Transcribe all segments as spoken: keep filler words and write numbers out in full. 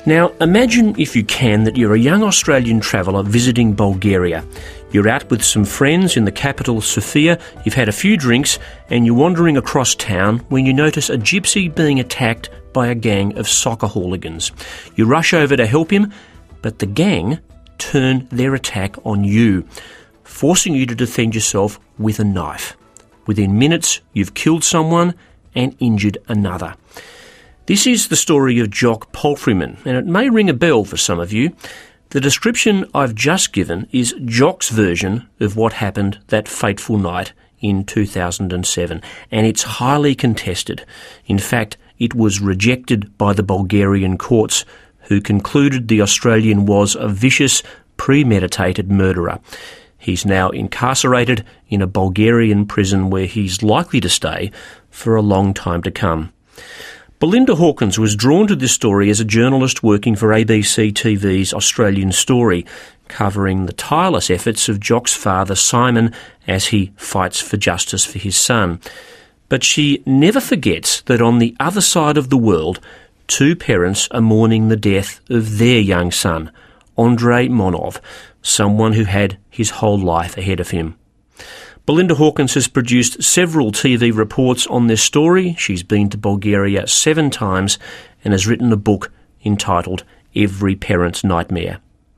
Now, imagine, if you can, that you're a young Australian traveller visiting Bulgaria. You're out with some friends in the capital, Sofia, you've had a few drinks, and you're wandering across town when you notice a gypsy being attacked by a gang of soccer hooligans. You rush over to help him, but the gang turn their attack on you, forcing you to defend yourself with a knife. Within minutes, you've killed someone and injured another. This is the story of Jock Palfreyman, and it may ring a bell for some of you. The description I've just given is Jock's version of what happened that fateful night in two thousand seven, and it's highly contested. In fact, it was rejected by the Bulgarian courts, who concluded the Australian was a vicious, premeditated murderer. He's now incarcerated in a Bulgarian prison where he's likely to stay for a long time to come. Belinda Hawkins was drawn to this story as a journalist working for A B C T V's Australian Story, covering the tireless efforts of Jock's father, Simon, as he fights for justice for his son. But she never forgets that on the other side of the world, two parents are mourning the death of their young son, Andrei Monov, someone who had his whole life ahead of him. Belinda Hawkins has produced several T V reports on this story. She's been to Bulgaria seven times and has written a book entitled Every Parent's Nightmare.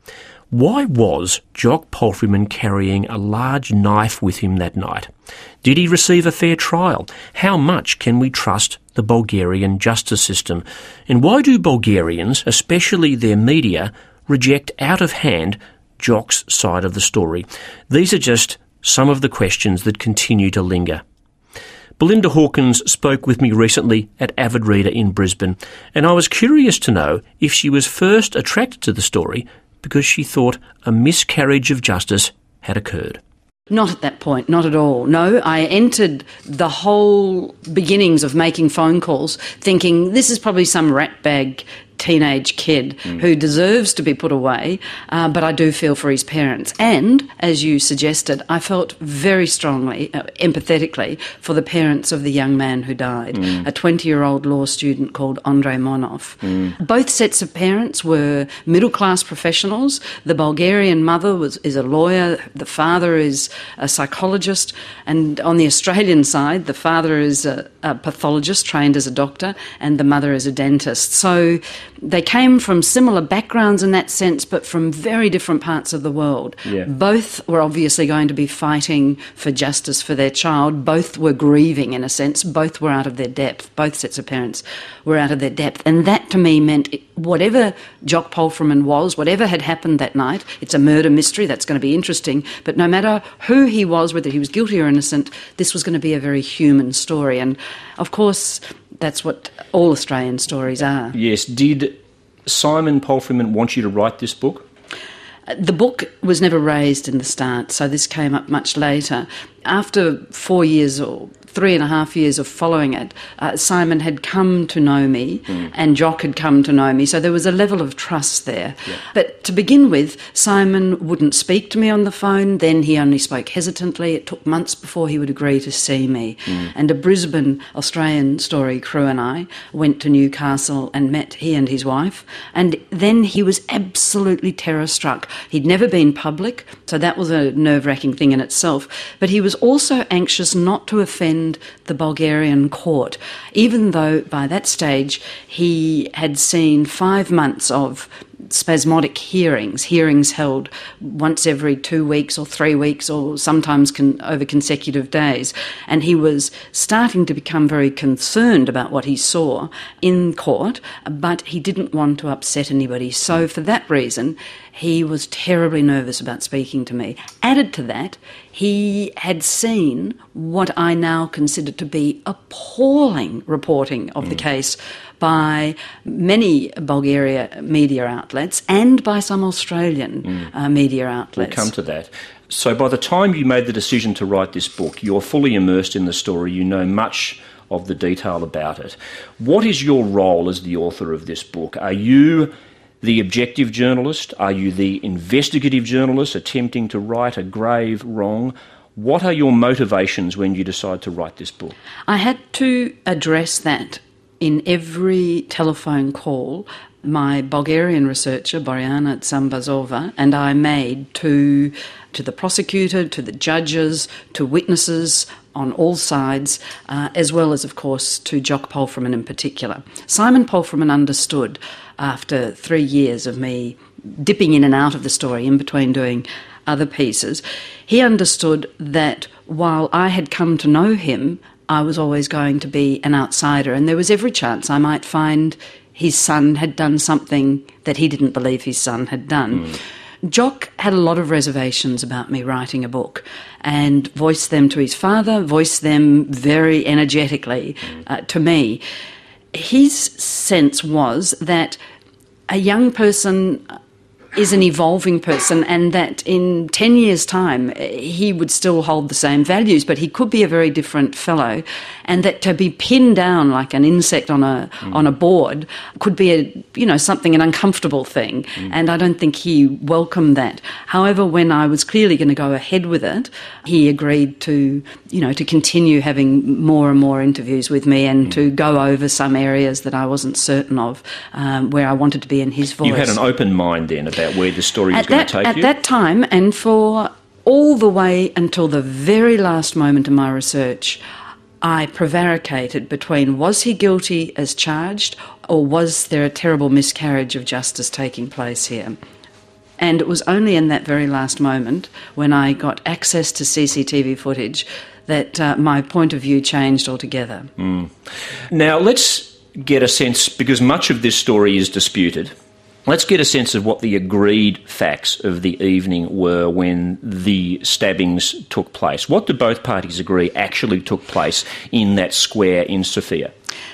Why was Jock Palfreyman carrying a large knife with him that night? Did he receive a fair trial? How much can we trust the Bulgarian justice system? And why do Bulgarians, especially their media, reject out of hand Jock's side of the story? These are just some of the questions that continue to linger. Belinda Hawkins spoke with me recently at Avid Reader in Brisbane, and I was curious to know if she was first attracted to the story because she thought a miscarriage of justice had occurred. Not at that point, not at all. No, I entered the whole beginnings of making phone calls thinking this is probably some ratbag teenage kid mm. who deserves to be put away, uh, but I do feel for his parents. And, as you suggested, I felt very strongly, uh, empathetically, for the parents of the young man who died, mm. a twenty-year-old law student called Andrei Monov. Mm. Both sets of parents were middle-class professionals. The Bulgarian mother was is a lawyer, the father is a psychologist, and on the Australian side, the father is a, a pathologist trained as a doctor, and the mother is a dentist. So they came from similar backgrounds in that sense, but from very different parts of the world. Yeah. Both were obviously going to be fighting for justice for their child. Both were grieving, in a sense. Both were out of their depth. Both sets of parents were out of their depth. And that, to me, meant whatever Jock Palfreyman was, whatever had happened that night, it's a murder mystery, that's going to be interesting, but no matter who he was, whether he was guilty or innocent, this was going to be a very human story. And, of course, that's what all Australian stories are. Yes. Did Simon Palfreyman want you to write this book? The book was never raised in the start, so this came up much later. After four years or three and a half years of following it, uh, Simon had come to know me mm. and Jock had come to know me, so there was a level of trust there. Yeah. But to begin with, Simon wouldn't speak to me on the phone, then he only spoke hesitantly. It took months before he would agree to see me. Mm. And a Brisbane Australian Story crew and I went to Newcastle and met he and his wife, and then he was absolutely terror-struck. He'd never been public, so that was a nerve-wracking thing in itself, but he was also anxious not to offend the Bulgarian court, even though by that stage he had seen five months of spasmodic hearings, hearings held once every two weeks or three weeks or sometimes con- over consecutive days. And he was starting to become very concerned about what he saw in court, but he didn't want to upset anybody. So for that reason, he was terribly nervous about speaking to me. Added to that, he had seen what I now consider to be appalling reporting of mm. the case by many Bulgaria media outlets and by some Australian mm. uh, media outlets. We'll come to that. So by the time you made the decision to write this book, you're fully immersed in the story, you know much of the detail about it. What is your role as the author of this book? Are you the objective journalist? Are you the investigative journalist attempting to right a grave wrong? What are your motivations when you decide to write this book? I had to address that in every telephone call my Bulgarian researcher, Boriana Tsambazova, and I made to, to the prosecutor, to the judges, to witnesses on all sides, uh, as well as, of course, to Jock Palfreman in particular. Simon Palfreman understood, after three years of me dipping in and out of the story in between doing other pieces, he understood that while I had come to know him, I was always going to be an outsider, and there was every chance I might find his son had done something that he didn't believe his son had done. Mm. Jock had a lot of reservations about me writing a book and voiced them to his father, voiced them very energetically uh, to me. His sense was that a young person is an evolving person, and that in ten years' time he would still hold the same values, but he could be a very different fellow, and that to be pinned down like an insect on a mm. on a board could be a you know something an uncomfortable thing, mm. and I don't think he welcomed that. However, when I was clearly going to go ahead with it, he agreed to you know to continue having more and more interviews with me and mm. to go over some areas that I wasn't certain of, um, where I wanted to be in his voice. You had an open mind then about where the story was at going that, to take at you? At that time, and for all the way until the very last moment in my research, I prevaricated between was he guilty as charged, or was there a terrible miscarriage of justice taking place here? And it was only in that very last moment, when I got access to C C T V footage, that uh, my point of view changed altogether. Mm. Now, let's get a sense, because much of this story is disputed, let's get a sense of what the agreed facts of the evening were when the stabbings took place. What do both parties agree actually took place in that square in Sofia?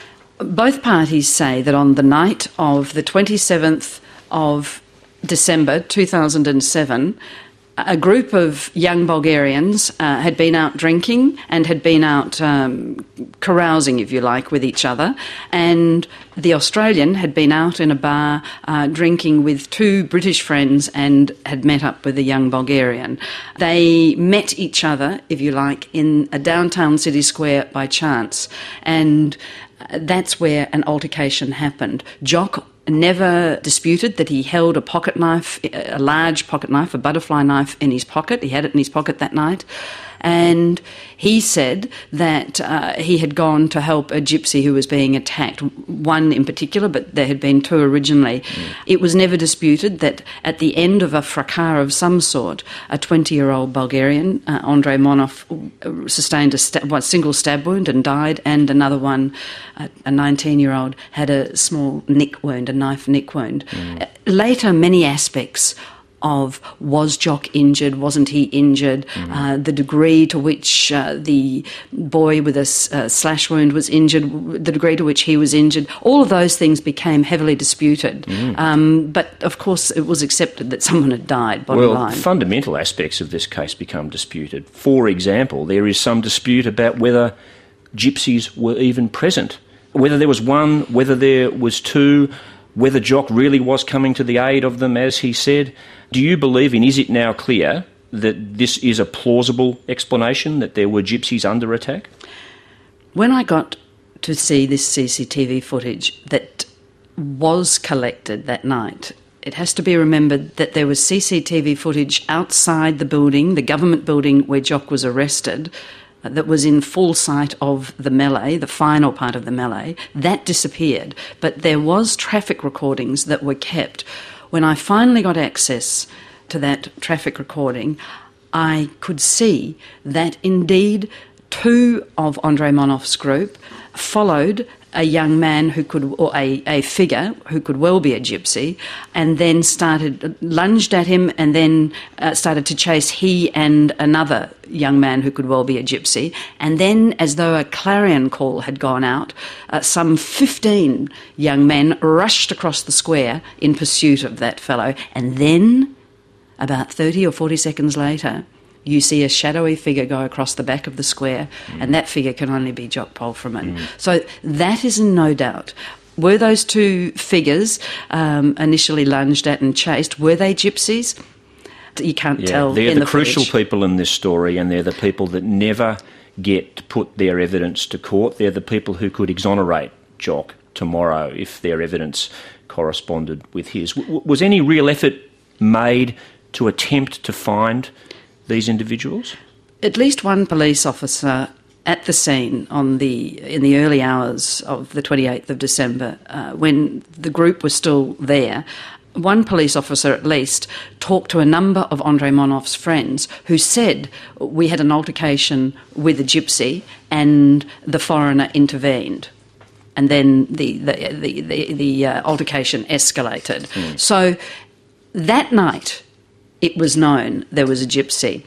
Both parties say that on the night of the twenty-seventh of December two thousand seven, a group of young Bulgarians uh, had been out drinking and had been out um, carousing, if you like, with each other, and the Australian had been out in a bar uh, drinking with two British friends and had met up with a young Bulgarian. They met each other, if you like, in a downtown city square by chance, and that's where an altercation happened. Jock never disputed that he held a pocket knife, a large pocket knife, a butterfly knife in his pocket. He had it in his pocket that night. And he said that uh, he had gone to help a gypsy who was being attacked, one in particular, but there had been two originally. Mm. It was never disputed that at the end of a fracas of some sort, a twenty-year-old Bulgarian, uh, Andrei Monov, sustained a sta- one single stab wound and died, and another one, uh, a nineteen-year-old, had a small nick wound, a knife nick wound. Mm. Uh, later, many aspects of was Jock injured, wasn't he injured, mm-hmm. uh, the degree to which uh, the boy with a uh, slash wound was injured, the degree to which he was injured, all of those things became heavily disputed. Mm. Um, but, of course, it was accepted that someone had died, bottom well, line. Fundamental aspects of this case become disputed. For example, there is some dispute about whether gypsies were even present, whether there was one, whether there was two, whether Jock really was coming to the aid of them, as he said. Do you believe, and is it now clear, that this is a plausible explanation, that there were gypsies under attack? When I got to see this C C T V footage that was collected that night, it has to be remembered that there was C C T V footage outside the building, the government building where Jock was arrested, that was in full sight of the melee, the final part of the melee. That disappeared. But there was traffic recordings that were kept. When I finally got access to that traffic recording, I could see that indeed two of Andrei Monov's group followed a young man who could, or a, a figure who could well be a gypsy, and then started, lunged at him and then uh, started to chase he and another young man who could well be a gypsy. And then, as though a clarion call had gone out, uh, some fifteen young men rushed across the square in pursuit of that fellow. And then, about thirty or forty seconds later, you see a shadowy figure go across the back of the square, mm. and that figure can only be Jock Palfreman. Mm. So that is in no doubt. Were those two figures um, initially lunged at and chased, were they gypsies? You can't yeah, tell they're in the, the crucial footage. people in this story, and they're the people that never get to put their evidence to court. They're the people who could exonerate Jock tomorrow if their evidence corresponded with his. W- was any real effort made to attempt to find these individuals? At least one police officer at the scene on the in the early hours of the twenty-eighth of December, uh, when the group was still there, one police officer at least talked to a number of Andrei Monov's friends who said we had an altercation with a gypsy and the foreigner intervened. And then the the the, the, the uh, altercation escalated. Mm. So that night it was known there was a gypsy.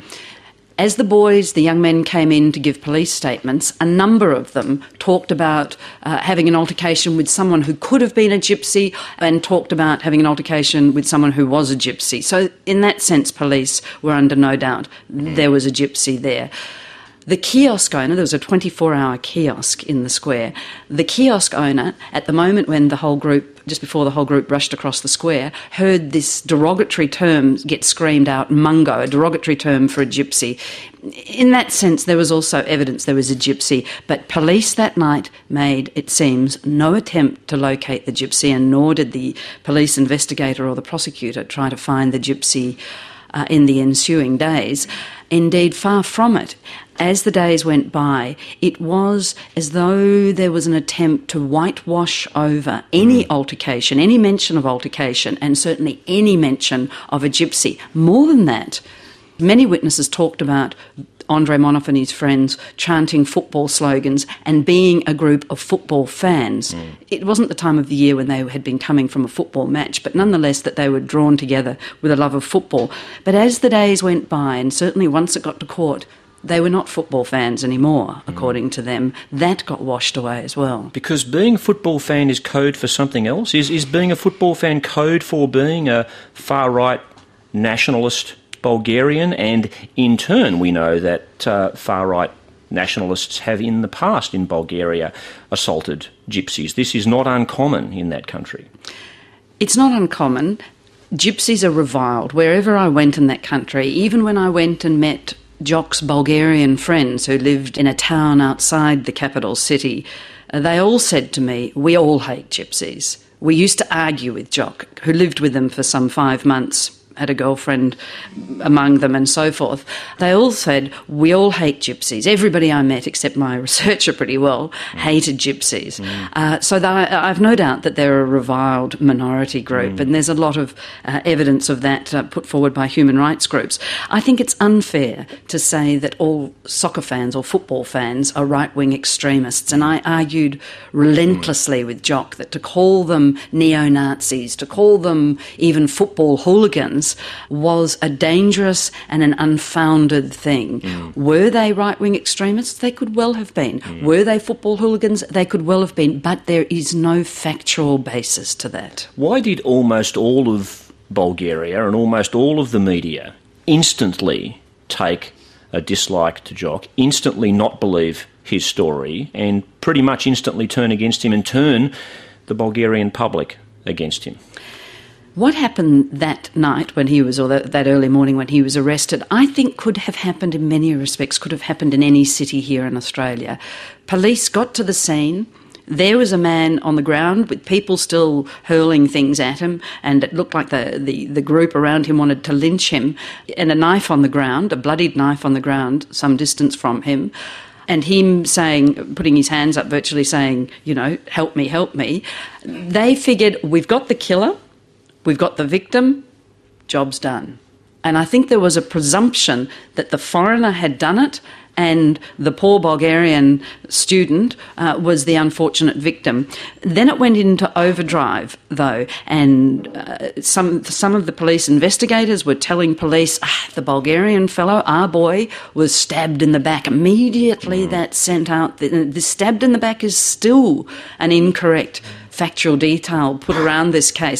As the boys, the young men, came in to give police statements, a number of them talked about uh, having an altercation with someone who could have been a gypsy and talked about having an altercation with someone who was a gypsy. So in that sense, police were under no doubt there was a gypsy there. The kiosk owner, there was a twenty-four hour kiosk in the square. The kiosk owner, at the moment when the whole group, just before the whole group rushed across the square, heard this derogatory term get screamed out, mungo, a derogatory term for a gypsy. In that sense, there was also evidence there was a gypsy, but police that night made, it seems, no attempt to locate the gypsy, and nor did the police investigator or the prosecutor try to find the gypsy uh, in the ensuing days. Indeed, far from it. As the days went by, it was as though there was an attempt to whitewash over any altercation, any mention of altercation, and certainly any mention of a gypsy. More than that, many witnesses talked about Andrei Monov and his friends chanting football slogans and being a group of football fans. Mm. It wasn't the time of the year when they had been coming from a football match, but nonetheless that they were drawn together with a love of football. But as the days went by, and certainly once it got to court, they were not football fans anymore, according mm. to them. That got washed away as well. Because being a football fan is code for something else? Is, is being a football fan code for being a far-right nationalist Bulgarian? And in turn, we know that uh, far-right nationalists have in the past in Bulgaria assaulted gypsies. This is not uncommon in that country. It's not uncommon. Gypsies are reviled. Wherever I went in that country, even when I went and met Jock's Bulgarian friends who lived in a town outside the capital city, uh, they all said to me, we all hate gypsies. We used to argue with Jock, who lived with them for some five months, had a girlfriend among them and so forth. They all said, we all hate gypsies. Everybody I met, except my researcher pretty well, mm. hated gypsies. Mm. Uh, so th- I've no doubt that they're a reviled minority group, mm. and there's a lot of uh, evidence of that uh, put forward by human rights groups. I think it's unfair to say that all soccer fans or football fans are right-wing extremists, and I argued relentlessly mm. with Jock that to call them neo-Nazis, to call them even football hooligans, was a dangerous and an unfounded thing. Mm. Were they right-wing extremists? They could well have been. Mm. Were they football hooligans? They could well have been. But there is no factual basis to that. Why did almost all of Bulgaria and almost all of the media instantly take a dislike to Jock, instantly not believe his story, and pretty much instantly turn against him and turn the Bulgarian public against him? What happened that night when he was, or that, that early morning when he was arrested, I think could have happened in many respects, could have happened in any city here in Australia. Police got to the scene. There was a man on the ground with people still hurling things at him, and it looked like the, the, the group around him wanted to lynch him, and a knife on the ground, a bloodied knife on the ground some distance from him. And him saying, putting his hands up, virtually saying, you know, help me, help me. They figured, we've got the killer, we've got the victim, job's done. And I think there was a presumption that the foreigner had done it and the poor Bulgarian student uh, was the unfortunate victim. Then it went into overdrive, though, and uh, some some of the police investigators were telling police, ah, the Bulgarian fellow, our boy, was stabbed in the back. Immediately that sent out, the, the stabbed in the back is still an incorrect factual detail put around this case.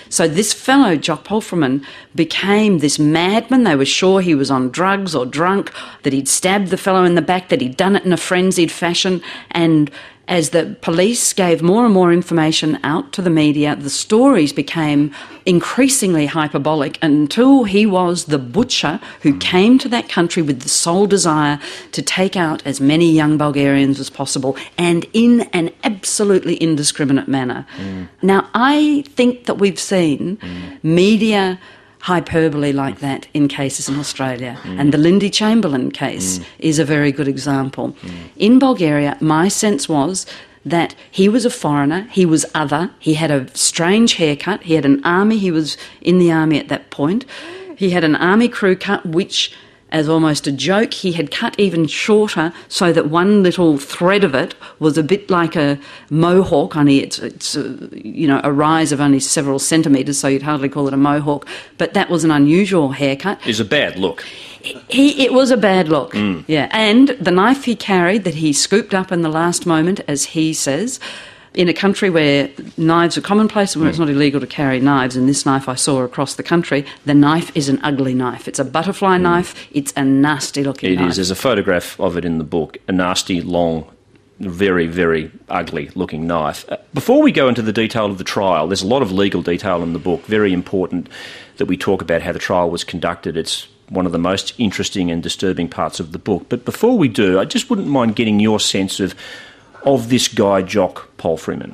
So this fellow, Jock Palfreyman, became this madman. They were sure he was on drugs or drunk, that he'd stabbed the fellow in the back, that he'd done it in a frenzied fashion. And as the police gave more and more information out to the media, the stories became increasingly hyperbolic until he was the butcher who came to that country with the sole desire to take out as many young Bulgarians as possible, and in an absolutely indiscriminate manner. Mm. Now, I think that we've seen mm. media hyperbole like that in cases in Australia. Mm. And the Lindy Chamberlain case mm. is a very good example. Mm. In Bulgaria, my sense was that he was a foreigner, he was other, he had a strange haircut, he had an army, he was in the army at that point, he had an army crew cut which, as almost a joke, he had cut even shorter so that one little thread of it was a bit like a mohawk, only it's, it's a, you know, a rise of only several centimetres, so you'd hardly call it a mohawk, but that was an unusual haircut. It's a bad look. He, it was a bad look, mm. yeah. And the knife he carried that he scooped up in the last moment, as he says, in a country where knives are commonplace and where mm. it's not illegal to carry knives, and this knife I saw across the country, the knife is an ugly knife. It's a butterfly mm. knife. It's a nasty-looking it knife. It is. There's a photograph of it in the book, a nasty, long, very, very ugly-looking knife. Uh, before we go into the detail of the trial, there's a lot of legal detail in the book, very important that we talk about how the trial was conducted. It's one of the most interesting and disturbing parts of the book. But before we do, I just wouldn't mind getting your sense of of this guy, Jock Palfreyman.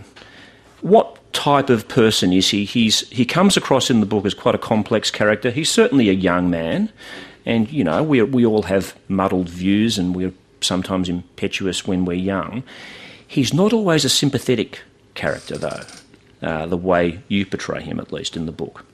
What type of person is he? He's he comes across in the book as quite a complex character. He's certainly a young man, and, you know, we we all have muddled views and we're sometimes impetuous when we're young. He's not always a sympathetic character, though, uh, the way you portray him, at least in the book.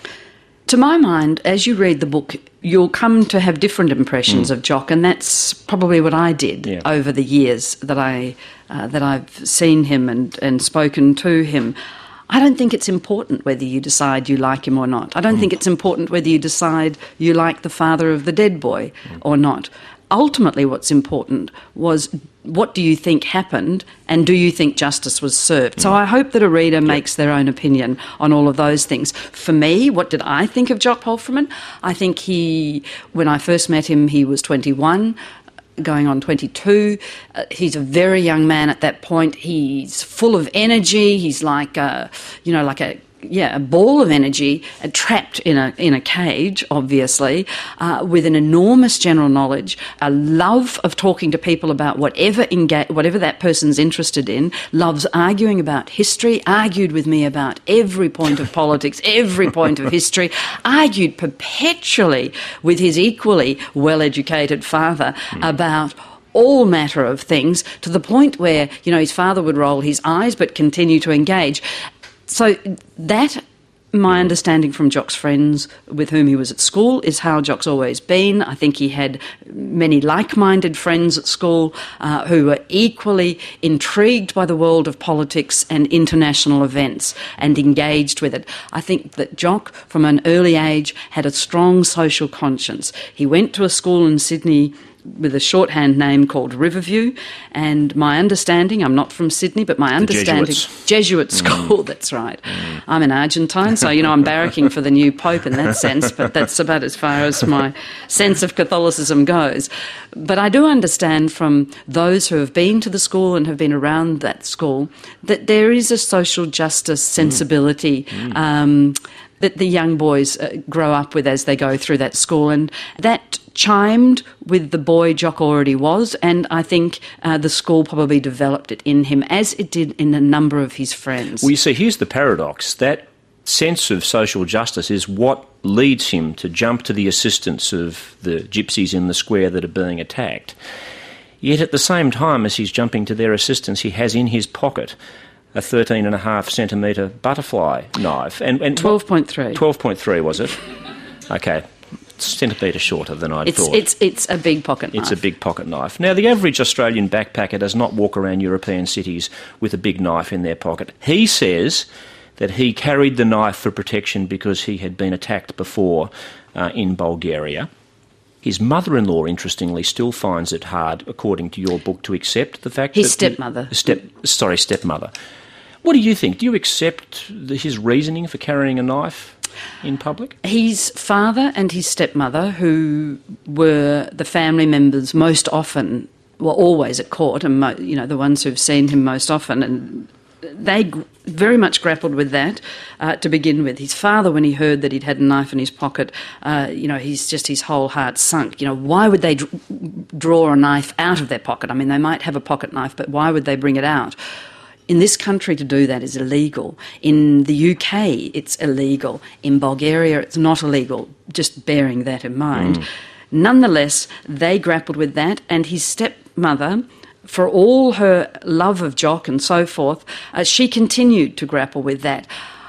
To my mind, as you read the book, you'll come to have different impressions mm. of Jock, and that's probably what I did yeah. over the years that, I, uh, that I've seen him and, and spoken to him. I don't think it's important whether you decide you like him or not. I don't mm. think it's important whether you decide you like the father of the dead boy mm. or not. Ultimately, what's important was, what do you think happened, and do you think justice was served? Mm. So I hope that a reader yep. makes their own opinion on all of those things. For me, what did I think of Jock Palfreyman? I think he, when I first met him, he was twenty-one, going on twenty-two. Uh, he's a very young man at that point. He's full of energy. He's like a, you know, like a yeah, a ball of energy, uh, trapped in a in a cage, obviously, uh, with an enormous general knowledge, a love of talking to people about whatever enga- whatever that person's interested in, loves arguing about history, argued with me about every point of politics, every point of history, argued perpetually with his equally well-educated father mm. about all matter of things, to the point where, you know, his father would roll his eyes but continue to engage. So that, my understanding from Jock's friends with whom he was at school, is how Jock's always been. I think he had many like-minded friends at school uh, who were equally intrigued by the world of politics and international events and engaged with it. I think that Jock, from an early age, had a strong social conscience. He went to a school in Sydney with a shorthand name called Riverview, and my understanding, I'm not from Sydney, but my understanding... Jesuits. Jesuit school, mm. that's right. Mm. I'm an Argentine, so, you know, I'm barracking for the new Pope in that sense, but that's about as far as my sense of Catholicism goes. But I do understand from those who have been to the school and have been around that school that there is a social justice sensibility mm. um, that the young boys uh, grow up with as they go through that school, and that chimed with the boy Jock already was, and I think uh, the school probably developed it in him, as it did in a number of his friends. Well, you see, here's the paradox. That sense of social justice is what leads him to jump to the assistance of the gypsies in the square that are being attacked. Yet at the same time as he's jumping to their assistance, he has in his pocket a thirteen and a half centimetre butterfly knife. And, and twelve point three. twelve point three, was it? Okay. Centimetre shorter than I'd it's, thought. It's it's a big pocket knife. It's a big pocket knife. Now, the average Australian backpacker does not walk around European cities with a big knife in their pocket. He says that he carried the knife for protection because he had been attacked before uh, in Bulgaria. His mother-in-law, interestingly, still finds it hard, according to your book, to accept the fact His that... stepmother. The, step, sorry, stepmother. What do you think? Do you accept the, his reasoning for carrying a knife in public? His father and his stepmother, who were the family members most often, well, always at court, and mo- you know the ones who've seen him most often, and they g- very much grappled with that uh, to begin with. His father, when he heard that he'd had a knife in his pocket, uh, you know, he's just his whole heart sunk. You know, why would they dr- draw a knife out of their pocket? I mean, they might have a pocket knife, but why would they bring it out? In this country, to do that is illegal. In the U K, it's illegal. In Bulgaria, it's not illegal, just bearing that in mind. Mm. Nonetheless, they grappled with that, and his stepmother, for all her love of Jock and so forth, uh, she continued to grapple with that.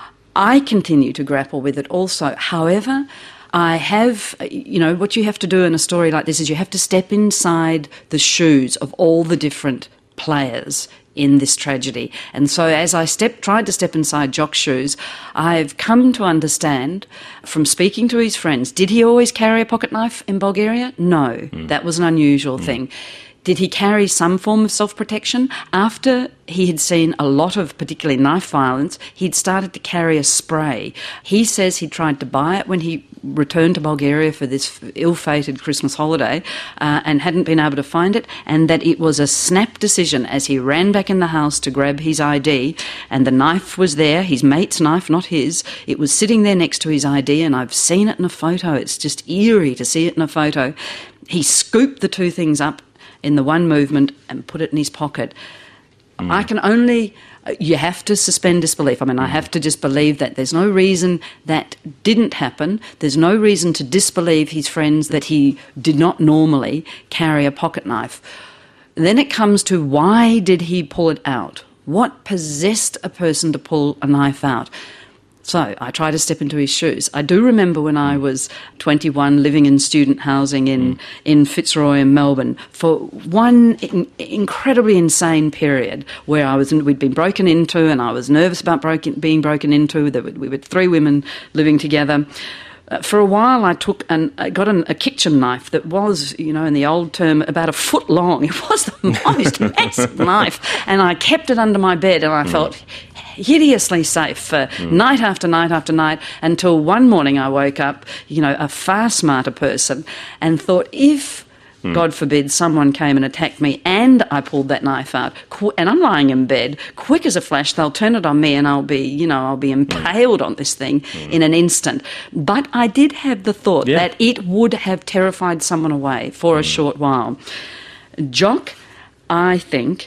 I continue to grapple with it also. However, I have, you know, what you have to do in a story like this is you have to step inside the shoes of all the different players in this tragedy. And so as I step, tried to step inside Jock's shoes, I've come to understand from speaking to his friends, did he always carry a pocket knife in Bulgaria? No, mm. that was an unusual mm. thing. Did he carry some form of self-protection? After he had seen a lot of particularly knife violence, he'd started to carry a spray. He says he tried to buy it when he returned to Bulgaria for this ill-fated Christmas holiday uh, and hadn't been able to find it, and that it was a snap decision as he ran back in the house to grab his I D, and the knife was there, his mate's knife, not his. It was sitting there next to his I D, and I've seen it in a photo. It's just eerie to see it in a photo. He scooped the two things up in the one movement and put it in his pocket. Mm. I can only... You have to suspend disbelief. I mean, I have to just believe that. There's no reason that didn't happen. There's no reason to disbelieve his friends that he did not normally carry a pocket knife. Then it comes to why did he pull it out? What possessed a person to pull a knife out? So I try to step into his shoes. I do remember when I was twenty-one, living in student housing in, mm. in Fitzroy in Melbourne for one in, incredibly insane period where I was we'd been broken into and I was nervous about broken, being broken into. There were, we were three women living together. Uh, for a while, I took and I got an, a kitchen knife that was, you know, in the old term, about a foot long. It was the most massive knife, and I kept it under my bed, and I mm. felt hideously safe for mm. night after night after night until one morning I woke up, you know, a far smarter person, and thought if, mm. God forbid, someone came and attacked me and I pulled that knife out, qu- and I'm lying in bed, quick as a flash, they'll turn it on me and I'll be, you know, I'll be impaled mm. on this thing mm. in an instant. But I did have the thought yeah. that it would have terrified someone away for mm. a short while. Jock, I think,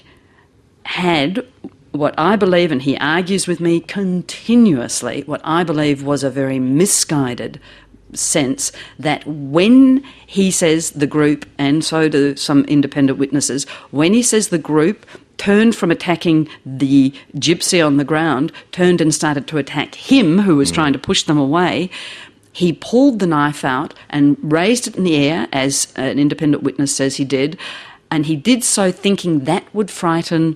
had what I believe, and he argues with me continuously, what I believe was a very misguided sense that when he says the group, and so do some independent witnesses, when he says the group turned from attacking the gypsy on the ground, turned and started to attack him, who was mm. trying to push them away, he pulled the knife out and raised it in the air, as an independent witness says he did, and he did so thinking that would frighten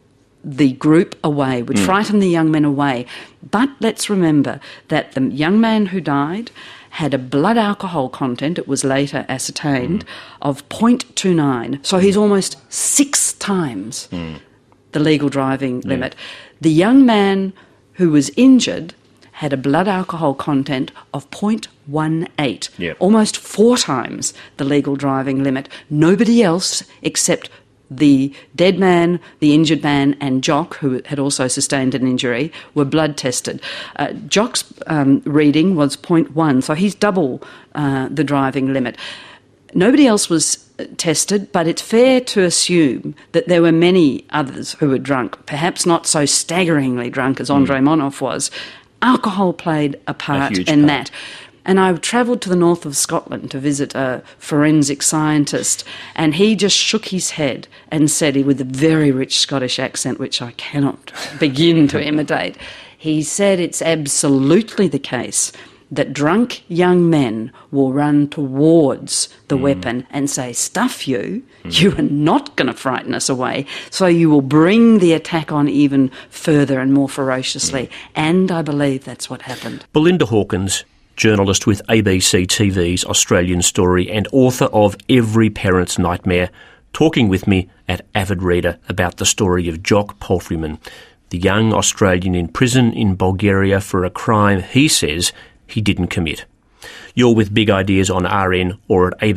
the group away, would mm. frighten the young men away. But let's remember that the young man who died had a blood alcohol content, it was later ascertained, mm. of zero point two nine. So he's almost six times mm. the legal driving yeah. limit. The young man who was injured had a blood alcohol content of zero point one eight, yep. almost four times the legal driving limit. Nobody else except the dead man, the injured man, and Jock, who had also sustained an injury, were blood tested. Uh, Jock's um, reading was zero point one, so he's double uh, the driving limit. Nobody else was tested, but it's fair to assume that there were many others who were drunk, perhaps not so staggeringly drunk as Andrei mm. Monov was. Alcohol played a part a in part. that. And I travelled to the north of Scotland to visit a forensic scientist, and he just shook his head and said, with a very rich Scottish accent, which I cannot begin to imitate, he said it's absolutely the case that drunk young men will run towards the mm. weapon and say, stuff you, mm. you are not going to frighten us away, so you will bring the attack on even further and more ferociously. Mm. And I believe that's what happened. Belinda Hawkins, journalist with A B C T V's Australian Story and author of Every Parent's Nightmare, talking with me at Avid Reader about the story of Jock Palfreyman. the young Australian in prison in Bulgaria for a crime he says he didn't commit. You're with Big Ideas on R N or at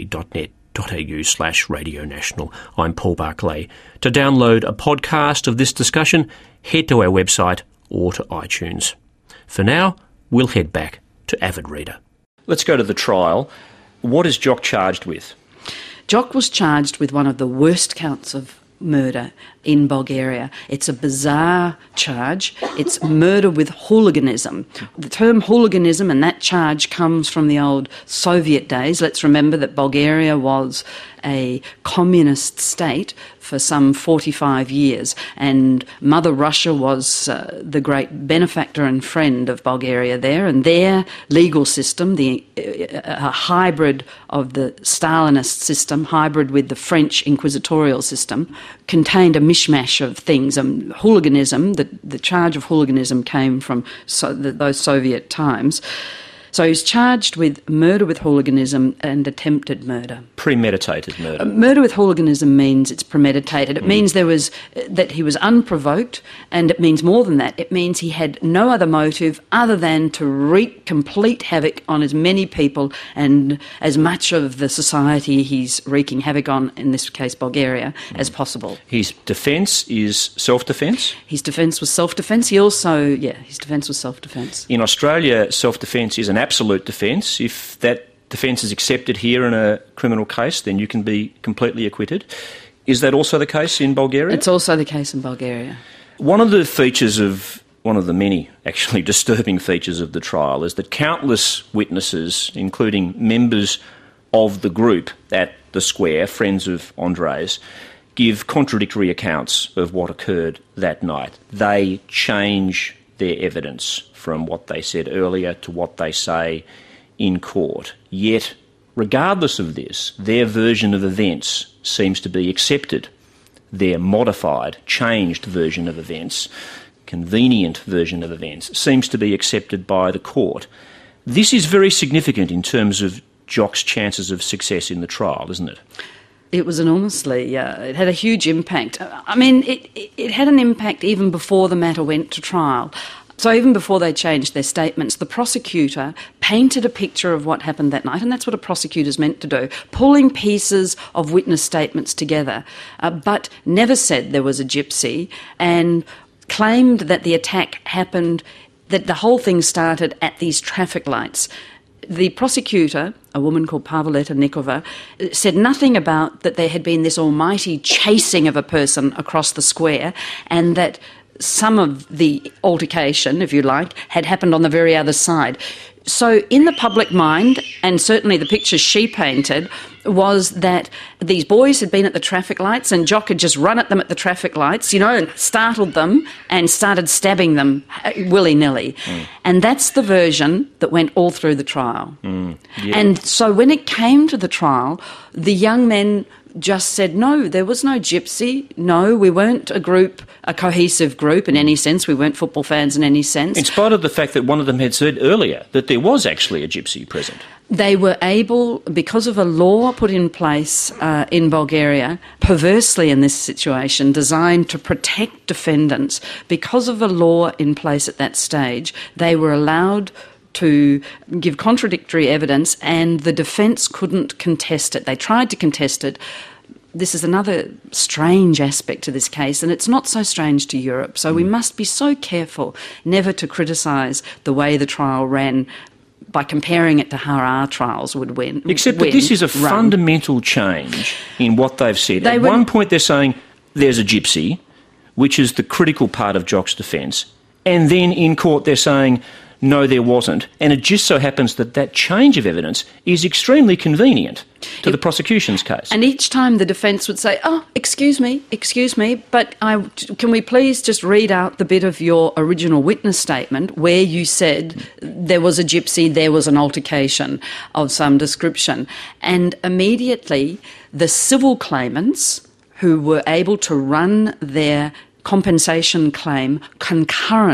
abc.net.au slash Radio National. I'm Paul Barclay. To download a podcast of this discussion, head to our website or to iTunes. For now, we'll head back to Avid Reader. Let's go to the trial. What is Jock charged with? Jock was charged with one of the worst counts of murder in Bulgaria. It's a bizarre charge. It's murder with hooliganism. The term hooliganism and that charge comes from the old Soviet days. Let's remember that Bulgaria was a communist state for some forty-five years, and Mother Russia was uh, the great benefactor and friend of Bulgaria there, and their legal system, the uh, a hybrid of the Stalinist system, hybrid with the French inquisitorial system, contained a mishmash of things. Um, hooliganism, the, the charge of hooliganism came from so, the, those Soviet times. So he's charged with murder with hooliganism and attempted murder. Premeditated murder. Uh, murder with hooliganism means it's premeditated. It mm. means there was uh, that he was unprovoked, and it means more than that. It means he had no other motive other than to wreak complete havoc on as many people and as much of the society he's wreaking havoc on, in this case Bulgaria, mm. as possible. His defence is self-defence? His defence was self-defence. He also, yeah, his defence was self-defence. In Australia, self-defence is an absolute defence. If that defence is accepted here in a criminal case, then you can be completely acquitted. Is that also the case in Bulgaria? It's also the case in Bulgaria. One of the features of, one of the many actually disturbing features of the trial is that countless witnesses, including members of the group at the Square, friends of Andre's, give contradictory accounts of what occurred that night. They change their evidence from what they said earlier to what they say in court. Yet, regardless of this, their version of events seems to be accepted. Their modified, changed version of events, convenient version of events, seems to be accepted by the court. This is very significant in terms of Jock's chances of success in the trial, isn't it? It was enormously, uh, it had a huge impact. I mean, it, it had an impact even before the matter went to trial. So even before they changed their statements, the prosecutor painted a picture of what happened that night, and that's what a prosecutor's meant to do, pulling pieces of witness statements together, uh, but never said there was a gypsy, and claimed that the attack happened, that the whole thing started at these traffic lights. The prosecutor, a woman called Pavleta Nikova, said nothing about that there had been this almighty chasing of a person across the square, and that some of the altercation, if you like, had happened on the very other side. So in the public mind, and certainly the picture she painted, was that these boys had been at the traffic lights and Jock had just run at them at the traffic lights, you know, and startled them and started stabbing them willy-nilly. Mm. And that's the version that went all through the trial. Mm. Yeah. And so when it came to the trial, the young men just said, no, there was no gypsy. No, we weren't a group, a cohesive group in any sense. We weren't football fans in any sense. In spite of the fact that one of them had said earlier that there was actually a gypsy present. They were able, because of a law put in place uh, in Bulgaria, perversely in this situation, designed to protect defendants, because of a law in place at that stage, they were allowed to give contradictory evidence and the defence couldn't contest it. They tried to contest it. This is another strange aspect to this case, and it's not so strange to Europe, so mm. we must be so careful never to criticise the way the trial ran by comparing it to how our trials would win. Except win, that this is a run. fundamental change in what they've said. They At were, one point they're saying there's a gypsy, which is the critical part of Jock's defence, and then in court they're saying no, there wasn't. And it just so happens that that change of evidence is extremely convenient to it, the prosecution's case. And each time the defence would say, oh, excuse me, excuse me, but I, can we please just read out the bit of your original witness statement where you said there was a gypsy, there was an altercation of some description. And immediately the civil claimants who were able to run their compensation claim concurrent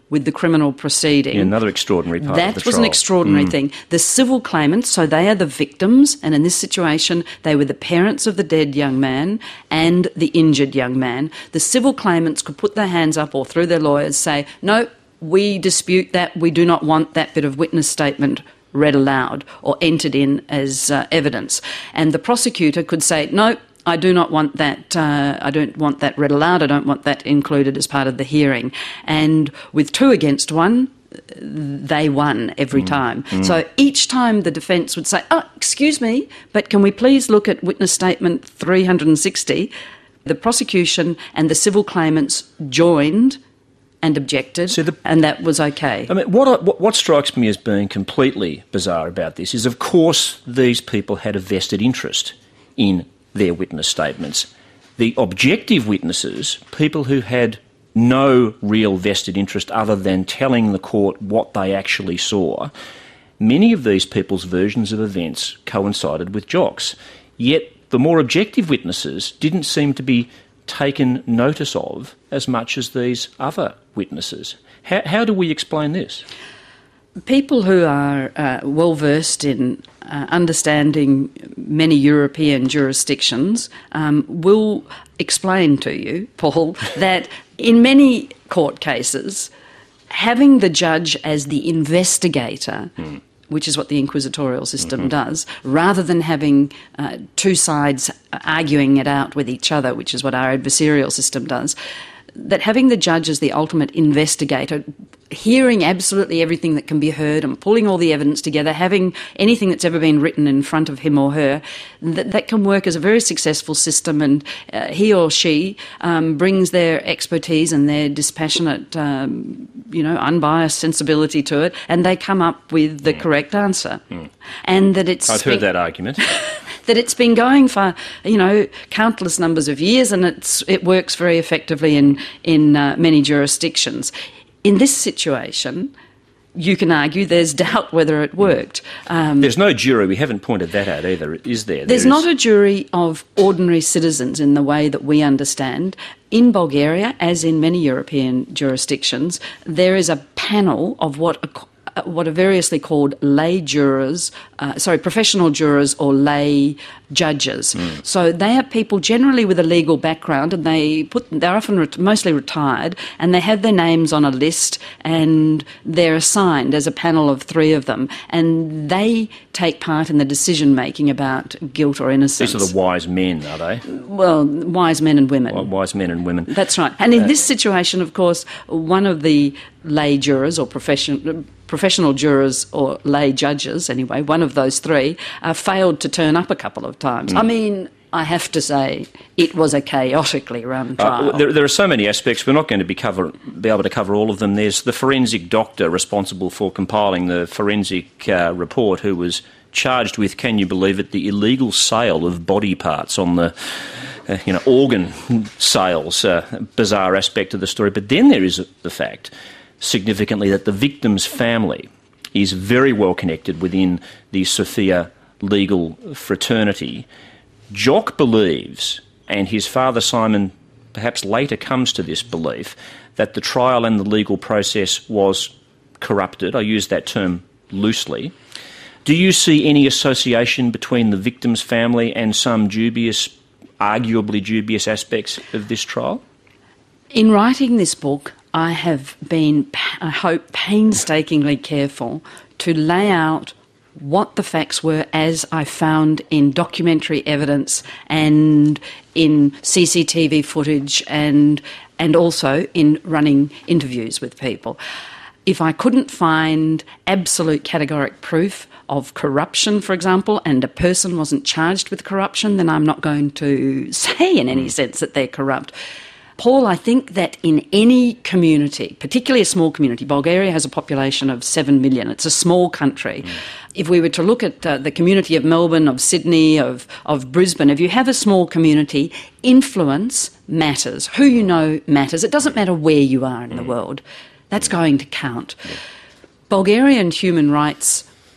with the criminal proceeding. Yeah, another extraordinary part that of the That was trial. an extraordinary Mm. thing. The civil claimants, so they are the victims, and in this situation, they were the parents of the dead young man and the injured young man. The civil claimants could put their hands up or through their lawyers say, no, we dispute that, we do not want that bit of witness statement read aloud or entered in as uh, evidence. And the prosecutor could say, no, I do not want that. Uh, I don't want that read aloud. I don't want that included as part of the hearing. And with two against one, they won every mm. time. Mm. So each time the defence would say, "Oh, excuse me, but can we please look at witness statement three hundred sixty?" The prosecution and the civil claimants joined and objected, so the, and that was okay. I mean, what, what what strikes me as being completely bizarre about this is, of course, these people had a vested interest in their witness statements. The objective witnesses, people who had no real vested interest other than telling the court what they actually saw, many of these people's versions of events coincided with Jock's. Yet the more objective witnesses didn't seem to be taken notice of as much as these other witnesses. How, how do we explain this? People who are uh, well versed in uh, understanding many European jurisdictions um, will explain to you, Paul, that in many court cases, having the judge as the investigator, mm. which is what the inquisitorial system mm-hmm. does, rather than having uh, two sides arguing it out with each other, which is what our adversarial system does, that having the judge as the ultimate investigator, hearing absolutely everything that can be heard and pulling all the evidence together, having anything that's ever been written in front of him or her, that, that can work as a very successful system, and uh, he or she um, brings their expertise and their dispassionate, um, you know, unbiased sensibility to it, and they come up with the mm. correct answer. Mm. And that it's... I've heard that argument. that it's been going for, you know, countless numbers of years, and it's it works very effectively in, in uh, many jurisdictions. In this situation, you can argue there's doubt whether it worked. Um, there's no jury. We haven't pointed that out either, is there? There's there not a jury of ordinary citizens in the way that we understand. In Bulgaria, as in many European jurisdictions, there is a panel of what are, what are variously called lay jurors, uh, sorry, professional jurors or lay judges. Mm. So they are people generally with a legal background, and they put they're often ret- mostly retired, and they have their names on a list, and they're assigned as a panel of three of them, and they take part in the decision making about guilt or innocence. These are the wise men, are they? Well, wise men and women. Well, wise men and women. That's right. And in uh, this situation, of course, one of the lay jurors or profession, professional jurors or lay judges, anyway, one of those three, uh, failed to turn up a couple of times. Mm. I mean, I have to say, it was a chaotically run trial. Uh, there, there are so many aspects. We're not going to be, cover, be able to cover all of them. There's the forensic doctor responsible for compiling the forensic uh, report, who was charged with, can you believe it, the illegal sale of body parts on the, uh, you know, organ sales. Uh, bizarre aspect of the story. But then there is the fact, significantly, that the victim's family is very well connected within the Sofia legal fraternity. Jock believes, and his father Simon perhaps later comes to this belief, that the trial and the legal process was corrupted. I use that term loosely. Do you see any association between the victim's family and some dubious, arguably dubious aspects of this trial? In writing this book, I have been, I hope, painstakingly careful to lay out what the facts were as I found in documentary evidence and in C C T V footage and and also in running interviews with people. If I couldn't find absolute categoric proof of corruption, for example, and a person wasn't charged with corruption, then I'm not going to say in any sense that they're corrupt. Paul, I think that in any community, particularly a small community, Bulgaria has a population of seven million. It's a small country. Mm. If we were to look at uh, the community of Melbourne, of Sydney, of, of Brisbane, if you have a small community, influence matters. Who you know matters. It doesn't matter where you are in mm. the world. That's going to count. Yeah. Bulgarian human rights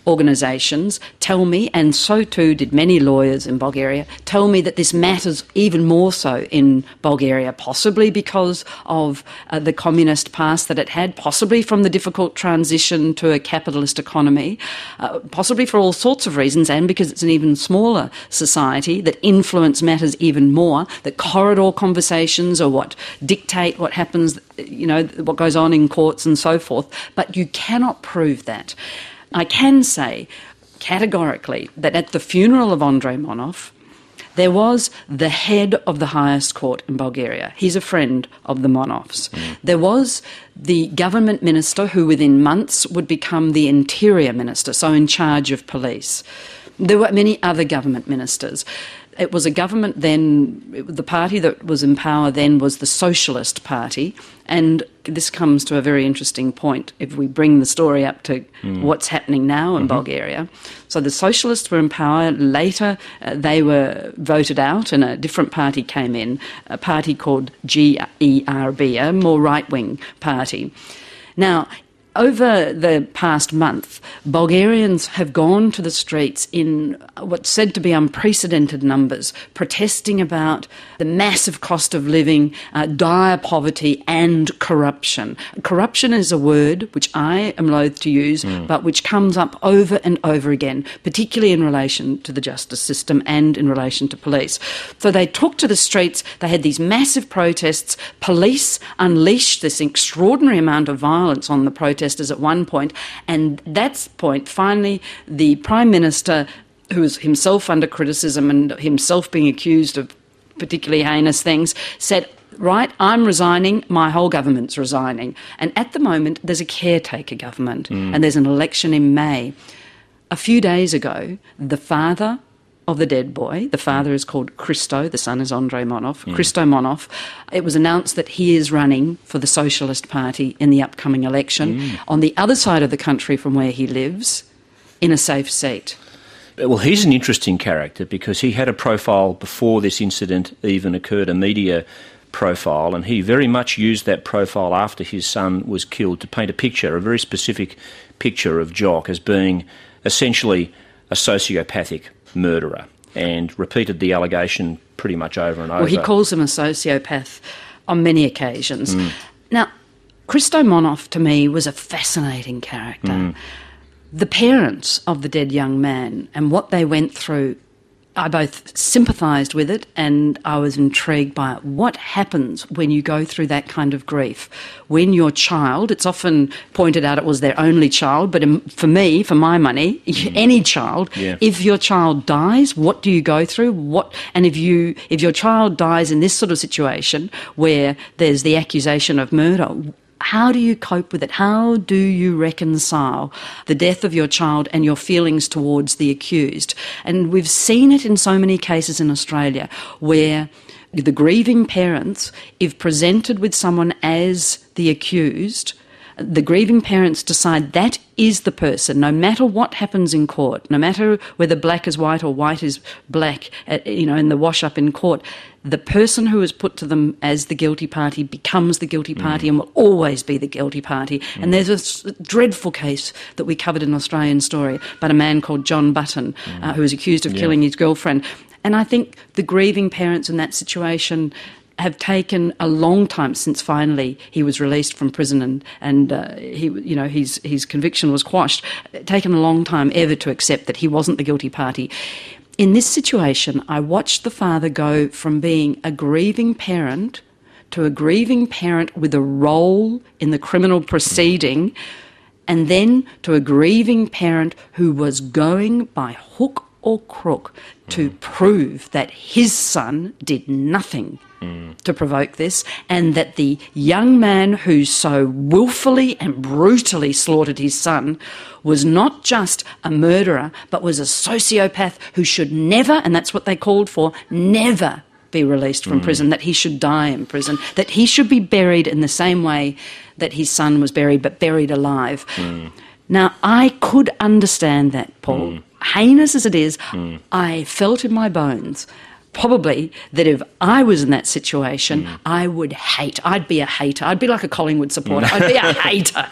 organisations tell me, and so too did many lawyers in Bulgaria, tell me that this matters even more so in Bulgaria, possibly because of uh, the communist past that it had, possibly from the difficult transition to a capitalist economy, uh, possibly for all sorts of reasons, and because it's an even smaller society, that influence matters even more, that corridor conversations are what dictate what happens, you know, what goes on in courts and so forth. But you cannot prove that. I can say categorically that at the funeral of Andrei Monov, there was the head of the highest court in Bulgaria. He's a friend of the Monovs. Mm. There was the government minister who within months would become the interior minister, so in charge of police. There were many other government ministers. It was a government then, the party that was in power then was the Socialist Party, and this comes to a very interesting point if we bring the story up to mm. what's happening now in mm-hmm. Bulgaria. So the Socialists were in power. Later uh, they were voted out and a different party came in, a party called G E R B, a more right-wing party. Now, over the past month, Bulgarians have gone to the streets in what's said to be unprecedented numbers, protesting about the massive cost of living, uh, dire poverty and corruption. Corruption is a word which I am loath to use, mm. but which comes up over and over again, particularly in relation to the justice system and in relation to police. So they took to the streets, they had these massive protests, police unleashed this extraordinary amount of violence on the protesters at one point, and that point, finally, the Prime Minister, who was himself under criticism and himself being accused of particularly heinous things, said, right, I'm resigning, my whole government's resigning. And at the moment, there's a caretaker government, mm. and there's an election in May. A few days ago, the father of the dead boy, the father is called Christo, the son is Andrei Monov, mm. Christo Monov, it was announced that he is running for the Socialist Party in the upcoming election mm. on the other side of the country from where he lives, in a safe seat. Well, he's an interesting character because he had a profile before this incident even occurred, a media profile, and he very much used that profile after his son was killed to paint a picture, a very specific picture of Jock as being essentially a sociopathic murderer, and repeated the allegation pretty much over and over. Well, he calls him a sociopath on many occasions. Mm. Now, Christo Monov, to me, was a fascinating character. Mm. The parents of the dead young man and what they went through, I both sympathised with it and I was intrigued by it. What happens when you go through that kind of grief? When your child, it's often pointed out it was their only child, but for me, for my money, mm. any child, yeah. if your child dies, what do you go through? What and if you if your child dies in this sort of situation where there's the accusation of murder, how do you cope with it? How do you reconcile the death of your child and your feelings towards the accused? And we've seen it in so many cases in Australia where the grieving parents, if presented with someone as the accused, the grieving parents decide that is the person, no matter what happens in court, no matter whether black is white or white is black, you know, in the wash-up in court, the person who is put to them as the guilty party becomes the guilty party mm. and will always be the guilty party. Mm. And there's a dreadful case that we covered in Australian Story about a man called John Button mm. uh, who was accused of yeah. killing his girlfriend. And I think the grieving parents in that situation have taken a long time since finally he was released from prison and and uh, he you know his his conviction was quashed. Taken a long time ever to accept that he wasn't the guilty party. In this situation, I watched the father go from being a grieving parent to a grieving parent with a role in the criminal proceeding, and then to a grieving parent who was going by hook or crook to prove that his son did nothing mm. to provoke this, and that the young man who so willfully and brutally slaughtered his son was not just a murderer, but was a sociopath who should never, and that's what they called for, never be released from mm. prison, that he should die in prison, that he should be buried in the same way that his son was buried, but buried alive. Mm. Now, I could understand that, Paul. Mm. Heinous as it is, mm. I felt in my bones probably that if I was in that situation, mm. I would hate. I'd be a hater. I'd be like a Collingwood supporter. I'd be a hater.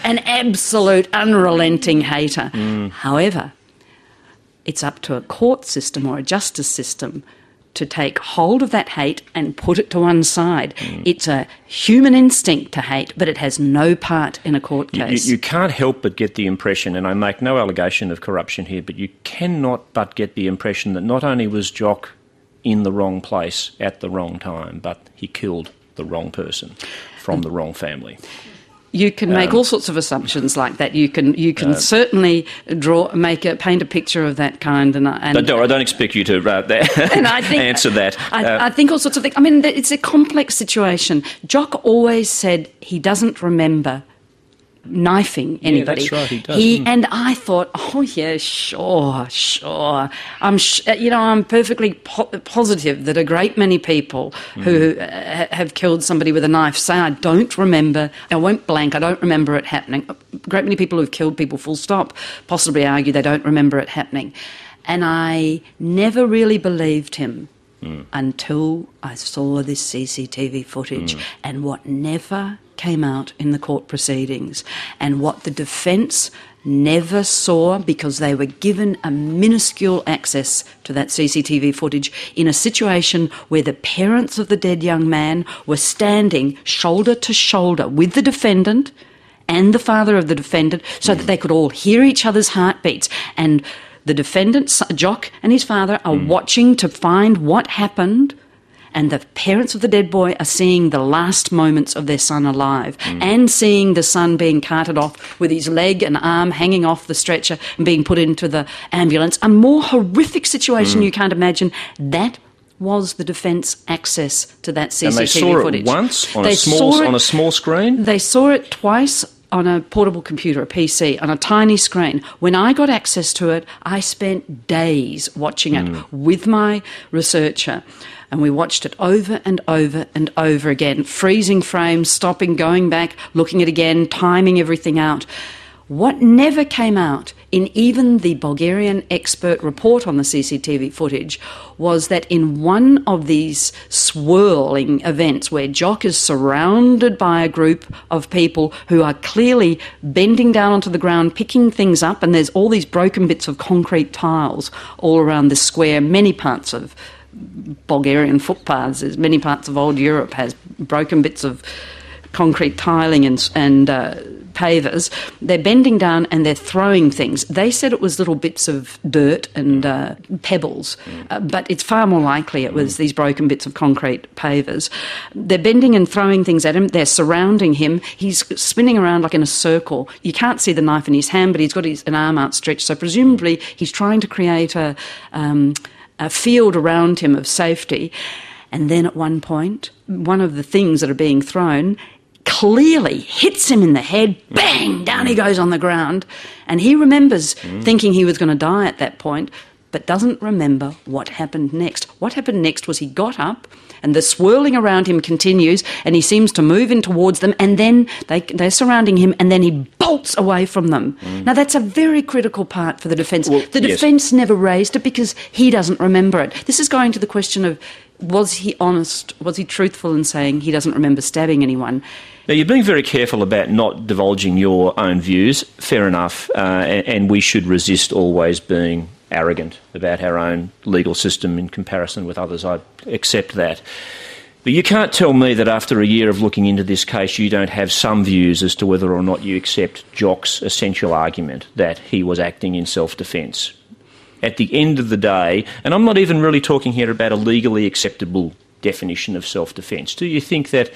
an absolute unrelenting hater. Mm. However, it's up to a court system or a justice system to take hold of that hate and put it to one side. Mm. It's a human instinct to hate, but it has no part in a court case. You, you can't help but get the impression, and I make no allegation of corruption here, but you cannot but get the impression that not only was Jock in the wrong place at the wrong time, but he killed the wrong person from the wrong family. You can make um, all sorts of assumptions like that. You can you can uh, certainly draw, make a paint a picture of that kind. And, and no, I don't expect you to uh, and I think, answer that. I, uh, I think all sorts of things. I mean, it's a complex situation. Jock always said he doesn't remember knifing anybody. Yeah, that's right, he does. He, mm. And I thought, oh yeah, sure, sure. I'm, sh- you know, I'm perfectly po- positive that a great many people mm. who uh, have killed somebody with a knife say, I don't remember, I won't blank, I don't remember it happening. A great many people who've killed people full stop possibly argue they don't remember it happening. And I never really believed him mm. until I saw this C C T V footage mm. and what never came out in the court proceedings and what the defence never saw because they were given a minuscule access to that C C T V footage in a situation where the parents of the dead young man were standing shoulder to shoulder with the defendant and the father of the defendant so that they could all hear each other's heartbeats. And the defendant, Jock, and his father are mm. watching to find what happened, and the parents of the dead boy are seeing the last moments of their son alive mm. and seeing the son being carted off with his leg and arm hanging off the stretcher and being put into the ambulance. A more horrific situation mm. you can't imagine. That was the defence access to that C C T V footage. And they saw footage. it once on a, small, it, on a small screen? They saw it twice on a portable computer, a P C, on a tiny screen. When I got access to it, I spent days watching mm. it with my researcher. And we watched it over and over and over again, freezing frames, stopping, going back, looking at it again, timing everything out. What never came out in even the Bulgarian expert report on the C C T V footage was that in one of these swirling events where Jock is surrounded by a group of people who are clearly bending down onto the ground, picking things up, and there's all these broken bits of concrete tiles all around the square, many parts of Bulgarian footpaths, as many parts of old Europe has broken bits of concrete tiling and, and uh, pavers. They're bending down and they're throwing things. They said it was little bits of dirt and uh, pebbles, uh, but it's far more likely it was these broken bits of concrete pavers. They're bending and throwing things at him. They're surrounding him. He's spinning around like in a circle. You can't see the knife in his hand, but he's got his, an arm outstretched, so presumably he's trying to create a... Um, a field around him of safety. And then at one point, one of the things that are being thrown clearly hits him in the head. Bang! Down he goes on the ground. And he remembers mm. thinking he was going to die at that point, but doesn't remember what happened next. What happened next was he got up and the swirling around him continues and he seems to move in towards them and then they, they're surrounding him and then he bolts away from them. Mm. Now, that's a very critical part for the defence. Well, the defence yes. never raised it because he doesn't remember it. This is going to the question of, was he honest, was he truthful in saying he doesn't remember stabbing anyone? Now, you're being very careful about not divulging your own views. Fair enough. Uh, and, and we should resist always being arrogant about our own legal system in comparison with others. I accept that. But you can't tell me that after a year of looking into this case you don't have some views as to whether or not you accept Jock's essential argument that he was acting in self-defence. At the end of the day, and I'm not even really talking here about a legally acceptable definition of self-defence, do you think that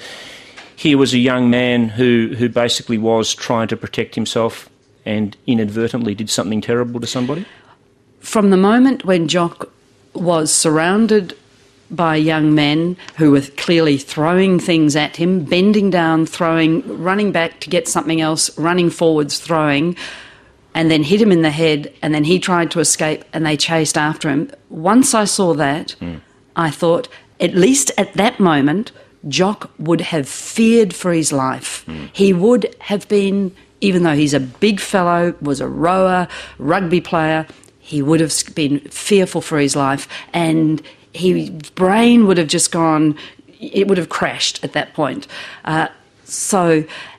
he was a young man who, who basically was trying to protect himself and inadvertently did something terrible to somebody? From the moment when Jock was surrounded by young men who were clearly throwing things at him, bending down, throwing, running back to get something else, running forwards, throwing, and then hit him in the head, and then he tried to escape and they chased after him. Once I saw that, mm. I thought, at least at that moment, Jock would have feared for his life. Mm. He would have been, even though he's a big fellow, was a rower, rugby player, he would have been fearful for his life and his brain would have just gone, it would have crashed at that point. Uh, so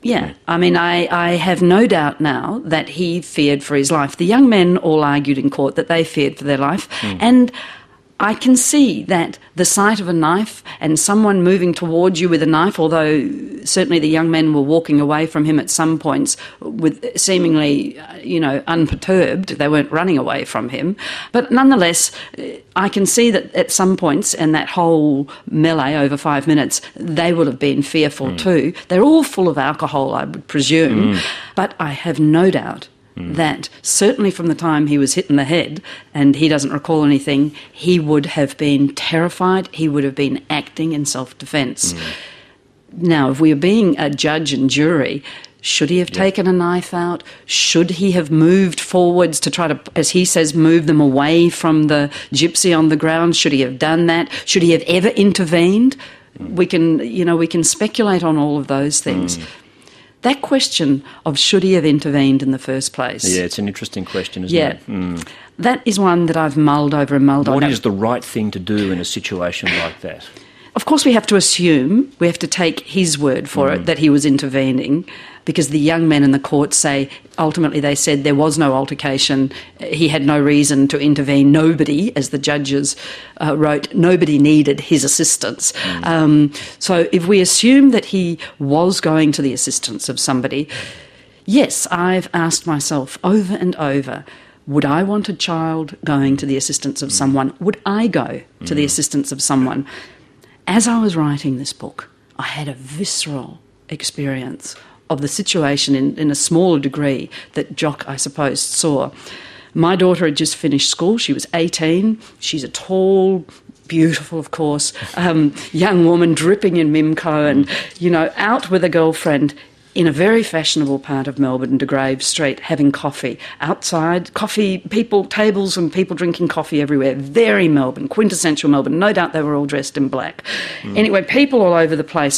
Yeah, I mean, I, I have no doubt now that he feared for his life. The young men all argued in court that they feared for their life, mm. and I can see that the sight of a knife and someone moving towards you with a knife, although certainly the young men were walking away from him at some points with seemingly, you know, unperturbed. They weren't running away from him. But nonetheless, I can see that at some points in that whole melee over five minutes, they would have been fearful mm. too. They're all full of alcohol, I would presume. Mm. But I have no doubt Mm. that certainly from the time he was hit in the head and he doesn't recall anything, he would have been terrified, he would have been acting in self-defence. Mm. Now, if we are being a judge and jury, should he have yeah. taken a knife out? Should he have moved forwards to try to, as he says, move them away from the gypsy on the ground? Should he have done that? Should he have ever intervened? Mm. We can, you know, we can speculate on all of those things. Mm. That question of should he have intervened in the first place? Yeah, it's an interesting question, isn't yeah, it? Mm. That is one that I've mulled over and mulled over. What is the right thing to do in a situation like that? Of course, we have to assume, we have to take his word for mm. it, that he was intervening, because the young men in the court say, ultimately they said there was no altercation, he had no reason to intervene, nobody, as the judges uh, wrote, nobody needed his assistance. Mm. Um, so if we assume that he was going to the assistance of somebody, yes, I've asked myself over and over, would I want a child going to the assistance of mm. someone? Would I go to mm. the assistance of someone? As I was writing this book, I had a visceral experience of the situation in, in a smaller degree that Jock, I suppose, saw. My daughter had just finished school. She was eighteen. She's a tall, beautiful, of course, um, young woman dripping in Mimco and, you know, out with a girlfriend in a very fashionable part of Melbourne, De Grave Street, having coffee. Outside, coffee, people, tables and people drinking coffee everywhere. Very Melbourne, quintessential Melbourne. No doubt they were all dressed in black. Mm. Anyway, people all over the place.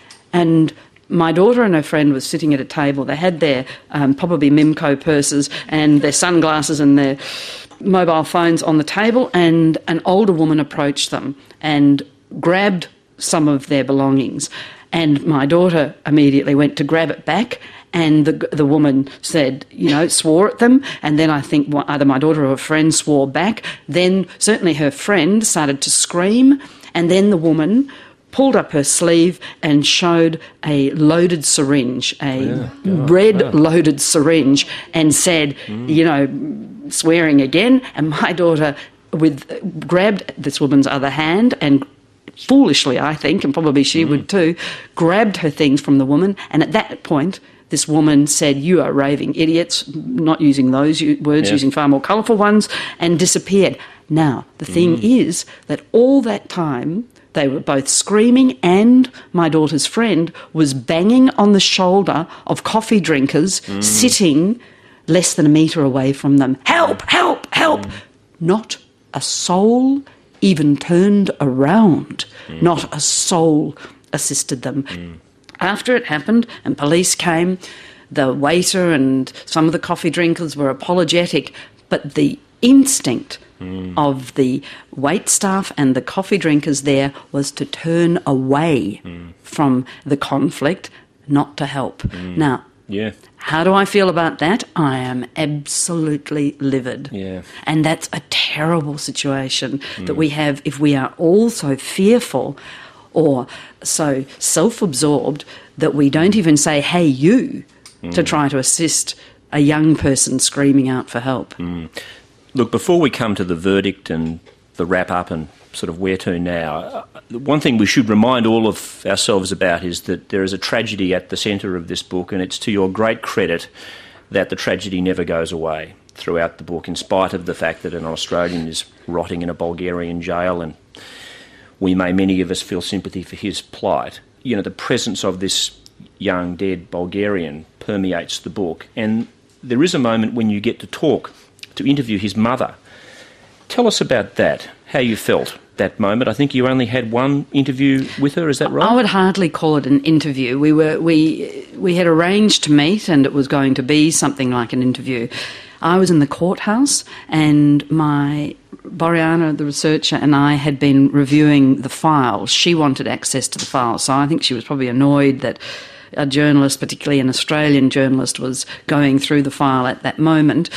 And my daughter and her friend was sitting at a table. They had their um, probably Mimco purses and their sunglasses and their mobile phones on the table, and an older woman approached them and grabbed some of their belongings. And my daughter immediately went to grab it back, and the the woman said, you know, swore at them. And then I think either my daughter or her friend swore back. Then certainly her friend started to scream, and then the woman pulled up her sleeve and showed a loaded syringe, a yeah, red yeah. loaded syringe, and said, mm. you know, swearing again. And my daughter with grabbed this woman's other hand and foolishly, I think, and probably she mm. would too, grabbed her things from the woman. And at that point, this woman said, you are raving idiots, not using those words, yeah. using far more colourful ones, and disappeared. Now, the thing mm. is that all that time they were both screaming, and my daughter's friend was banging on the shoulder of coffee drinkers mm. sitting less than a metre away from them. Help, help, help! Mm. Not a soul even turned around. Mm. Not a soul assisted them. Mm. After it happened and police came, the waiter and some of the coffee drinkers were apologetic, but the instinct mm. of the wait staff and the coffee drinkers there was to turn away mm. from the conflict, not to help. Mm. Now, yeah. how do I feel about that? I am absolutely livid. Yeah. And that's a terrible situation mm. that we have if we are all so fearful or so self-absorbed that we don't even say, hey, you, mm. to try to assist a young person screaming out for help. Mm. Look, before we come to the verdict and the wrap-up and sort of where to now, one thing we should remind all of ourselves about is that there is a tragedy at the centre of this book, and it's to your great credit that the tragedy never goes away throughout the book, in spite of the fact that an Australian is rotting in a Bulgarian jail, and we may, many of us, feel sympathy for his plight. You know, the presence of this young, dead Bulgarian permeates the book, and there is a moment when you get to talk, to interview his mother. Tell us about that, how you felt that moment. I think you only had one interview with her, is that right? I would hardly call it an interview. We were we we had arranged to meet, and it was going to be something like an interview. I was in the courthouse, and my Boriana, the researcher, and I had been reviewing the files. She wanted access to the files, so I think she was probably annoyed that a journalist, particularly an Australian journalist, was going through the file at that moment.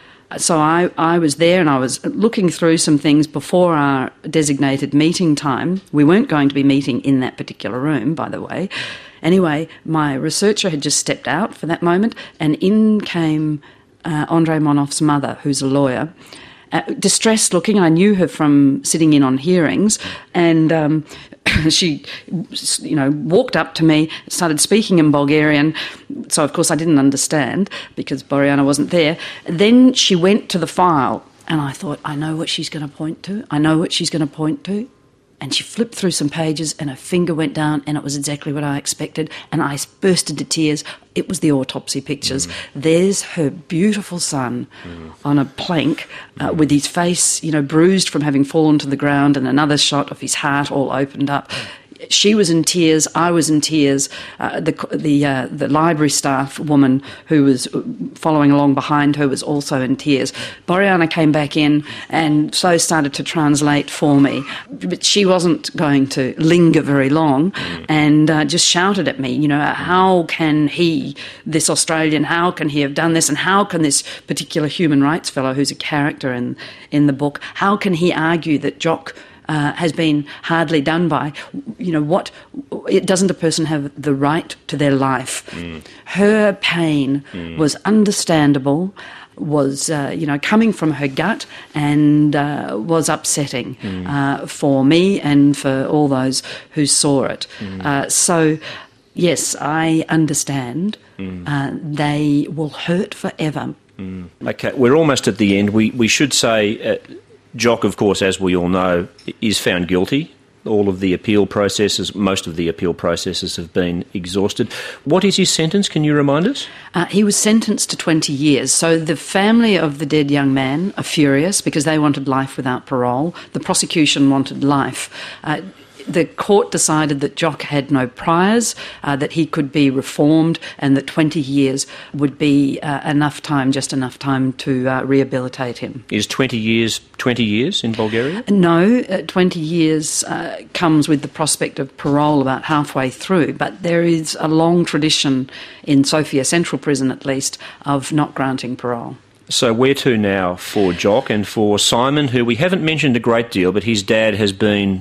So I, I was there and I was looking through some things before our designated meeting time. We weren't going to be meeting in that particular room, by the way. Anyway, my researcher had just stepped out for that moment, and in came uh, Andrei Monoff's mother, who's a lawyer, uh, distressed looking. I knew her from sitting in on hearings, and um, she, you know, walked up to me, started speaking in Bulgarian. So, of course, I didn't understand because Boriana wasn't there. Then she went to the file, and I thought, I know what she's going to point to. I know what she's going to point to. And she flipped through some pages and her finger went down, and it was exactly what I expected. And I burst into tears. It was the autopsy pictures. Mm. There's her beautiful son mm. on a plank uh, mm. with his face, you know, bruised from having fallen to the ground, and another shot of his heart all opened up. She was in tears. I was in tears. Uh, the the uh, the library staff woman who was following along behind her was also in tears. Boriana came back in and so started to translate for me. But she wasn't going to linger very long, and uh, just shouted at me, you know, how can he, this Australian, how can he have done this, and how can this particular human rights fellow, who's a character in, in the book, how can he argue that Jock Uh, has been hardly done by, you know, what, it doesn't a person have the right to their life? Mm. Her pain mm. was understandable, was, uh, you know, coming from her gut, and uh, was upsetting mm. uh, for me and for all those who saw it. Mm. Uh, so, yes, I understand. Mm. Uh, they will hurt forever. Mm. Okay, we're almost at the end. We, we should say... Uh, Jock, of course, as we all know, is found guilty. All of the appeal processes, most of the appeal processes have been exhausted. What is his sentence? Can you remind us? Uh, he was sentenced to twenty years. So the family of the dead young man are furious because they wanted life without parole. The prosecution wanted life. Uh, The court decided that Jock had no priors, uh, that he could be reformed, and that twenty years would be uh, enough time, just enough time to uh, rehabilitate him. Is twenty years twenty years in Bulgaria? No, uh, twenty years uh, comes with the prospect of parole about halfway through, but there is a long tradition in Sofia Central Prison, at least, of not granting parole. So where to now for Jock and for Simon, who we haven't mentioned a great deal, but his dad has been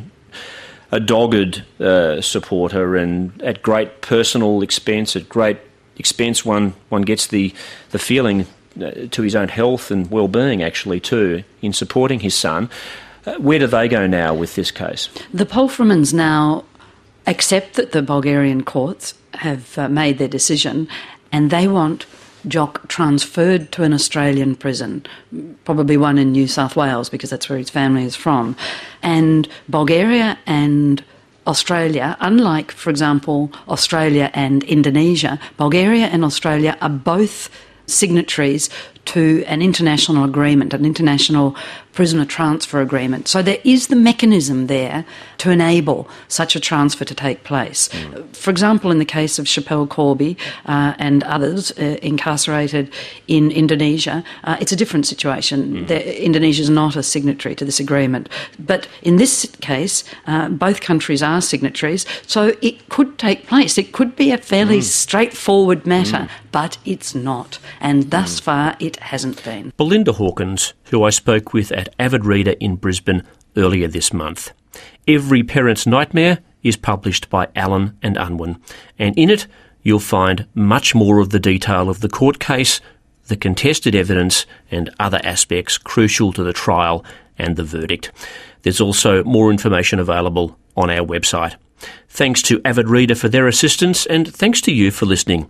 a dogged uh, supporter, and at great personal expense, at great expense, one one gets the the feeling uh, to his own health and well-being, actually, too, in supporting his son. Uh, where do they go now with this case? The Polframans now accept that the Bulgarian courts have uh, made their decision, and they want Jock transferred to an Australian prison, probably one in New South Wales, because that's where his family is from. And Bulgaria and Australia, unlike, for example, Australia and Indonesia, Bulgaria and Australia are both signatories to an international agreement, an international prisoner transfer agreement. So there is the mechanism there to enable such a transfer to take place. Mm. For example, in the case of Schapelle Corby uh, and others uh, incarcerated in Indonesia, uh, it's a different situation. Mm. Indonesia is not a signatory to this agreement. But in this case, uh, both countries are signatories, so it could take place. It could be a fairly mm. straightforward matter, mm. but it's not. And thus mm. far, it hasn't been. Belinda Hawkins, who I spoke with at Avid Reader in Brisbane earlier this month. Every Parent's Nightmare is published by Allen and Unwin, and in it you'll find much more of the detail of the court case, the contested evidence and other aspects crucial to the trial and the verdict. There's also more information available on our website. Thanks to Avid Reader for their assistance, and thanks to you for listening.